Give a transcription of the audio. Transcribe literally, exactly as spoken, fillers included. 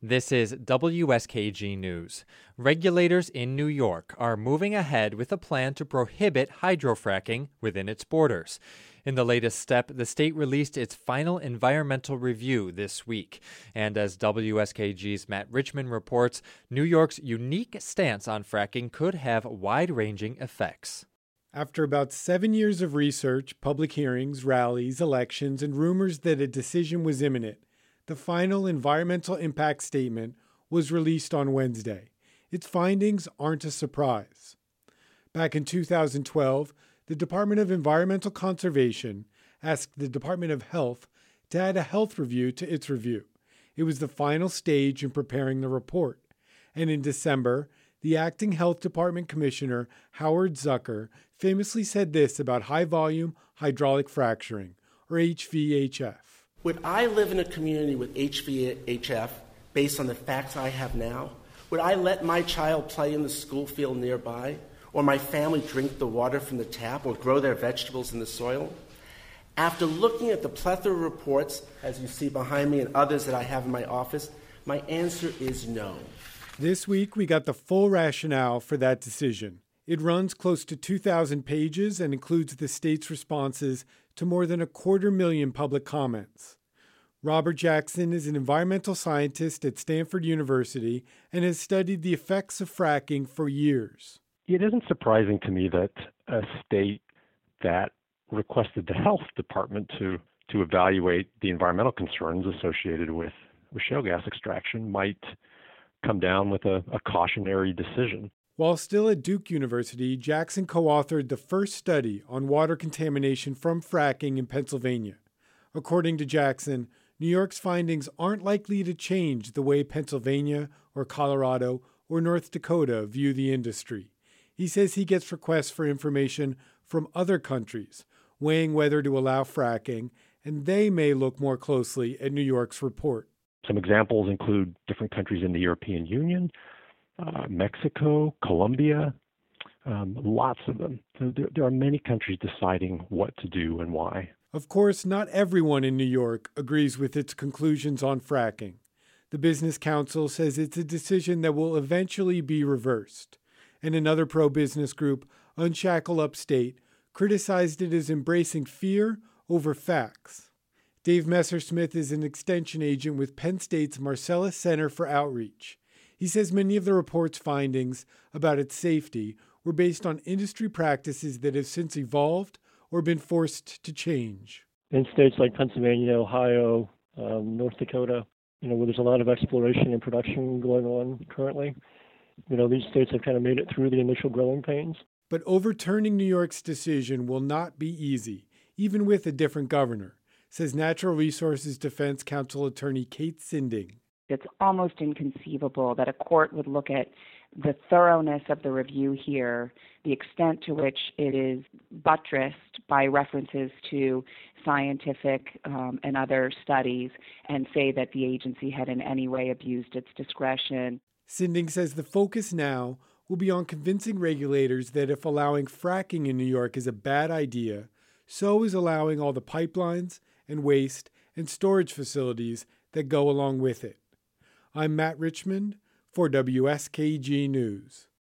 This is W S K G News. Regulators in New York are moving ahead with a plan to prohibit hydrofracking within its borders. In the latest step, the state released its final environmental review this week. And as W S K G's Matt Richmond reports, New York's unique stance on fracking could have wide-ranging effects. After about seven years of research, public hearings, rallies, elections, and rumors that a decision was imminent, the final environmental impact statement was released on Wednesday. Its findings aren't a surprise. Back in two thousand twelve, the Department of Environmental Conservation asked the Department of Health to add a health review to its review. It was the final stage in preparing the report. And in December, the acting Health Department Commissioner, Howard Zucker, famously said this about high-volume hydraulic fracturing, or H V H F. Would I live in a community with H V H F based on the facts I have now? Would I let my child play in the school field nearby? Or my family drink the water from the tap or grow their vegetables in the soil? After looking at the plethora of reports, as you see behind me and others that I have in my office, my answer is no. This week, we got the full rationale for that decision. It runs close to two thousand pages and includes the state's responses to more than a quarter million public comments. Robert Jackson is an environmental scientist at Stanford University and has studied the effects of fracking for years. It isn't surprising to me that a state that requested the health department to, to evaluate the environmental concerns associated with, with shale gas extraction might come down with a, a cautionary decision. While still at Duke University, Jackson co-authored the first study on water contamination from fracking in Pennsylvania. According to Jackson, New York's findings aren't likely to change the way Pennsylvania or Colorado or North Dakota view the industry. He says he gets requests for information from other countries, weighing whether to allow fracking, and they may look more closely at New York's report. Some examples include different countries in the European Union, uh, Mexico, Colombia, um, lots of them. So there, there are many countries deciding what to do and why. Of course, not everyone in New York agrees with its conclusions on fracking. The Business Council says it's a decision that will eventually be reversed. And another pro-business group, Unshackle Upstate, criticized it as embracing fear over facts. Dave Messersmith is an extension agent with Penn State's Marcellus Center for Outreach. He says many of the report's findings about its safety were based on industry practices that have since evolved or been forced to change. In states like Pennsylvania, Ohio, um, North Dakota, you know, where there's a lot of exploration and production going on currently, you know, these states have kind of made it through the initial growing pains. But overturning New York's decision will not be easy, even with a different governor, says Natural Resources Defense Council attorney Kate Sinding. It's almost inconceivable that a court would look at the thoroughness of the review here, the extent to which it is buttressed by references to scientific um, and other studies, and say that the agency had in any way abused its discretion. Sinding says the focus now will be on convincing regulators that if allowing fracking in New York is a bad idea, so is allowing all the pipelines and waste and storage facilities that go along with it. I'm Matt Richmond for W S K G News.